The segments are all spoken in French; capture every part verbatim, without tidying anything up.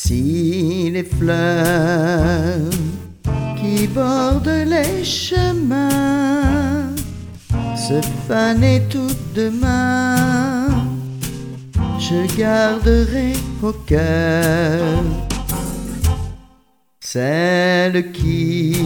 Si les fleurs qui bordent les chemins se fanaient toutes demain, je garderai au cœur celle qui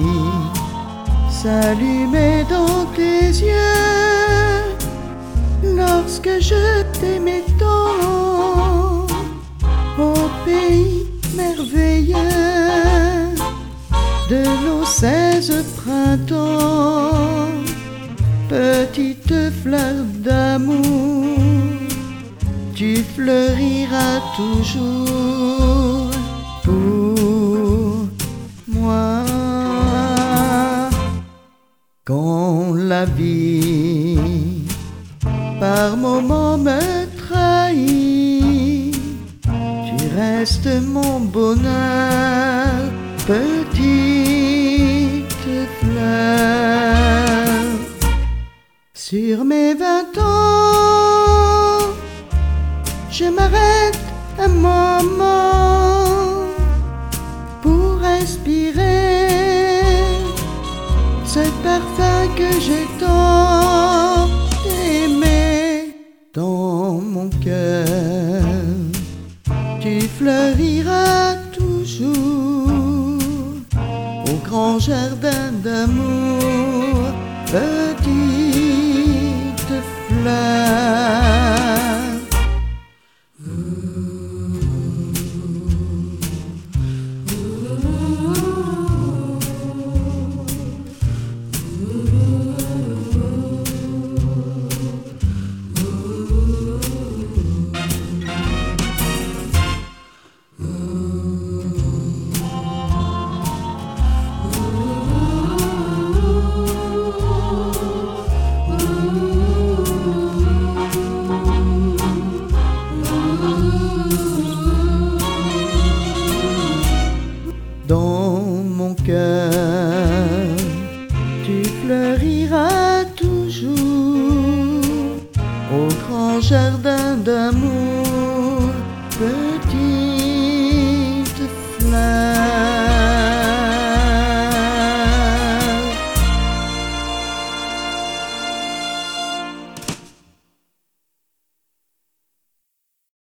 s'allumait dans tes yeux lorsque je t'aimais tant au pays merveilleux de nos seize printemps. Petite fleur d'amour, tu fleuriras toujours pour moi. Quand la vie par moments me trahit, tu restes mon bonheur, petite fleur. Sur mes vingt ans, je m'arrête un moment pour respirer ce parfum que j'ai tant aimé. Dans mon cœur, tu fleuriras toujours au grand jardin d'amour, petite fleur. Dans mon cœur, tu fleuriras toujours au grand jardin